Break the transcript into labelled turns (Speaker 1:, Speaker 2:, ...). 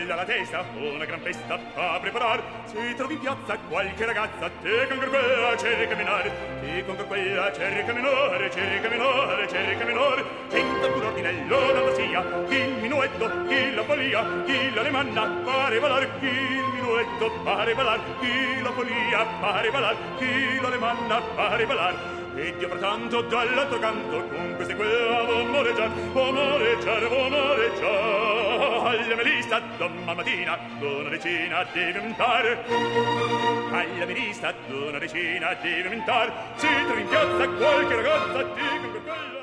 Speaker 1: quella la testa, una gran festa fa preparar. Se trovi in piazza qualche ragazza, te con quella cerca minore, te con quella cerca minore, cerca minore, cerca minore. Senta il ordinello dalla sia, il minuetto, chi la follia, chi la lemanna, pare balar, chi il minuetto, pare balar, chi la follia, pare balar, chi la lemanna, pare balar. E Dio frattanto dall'altro canto con queste quella vomoreggiar, vomoreggiar, vomoreggiar. Alla melista domani mattina una decina deve aumentare. Alla melista una decina deve aumentare. Se trovi in piazza qualche ragazza, dico che quella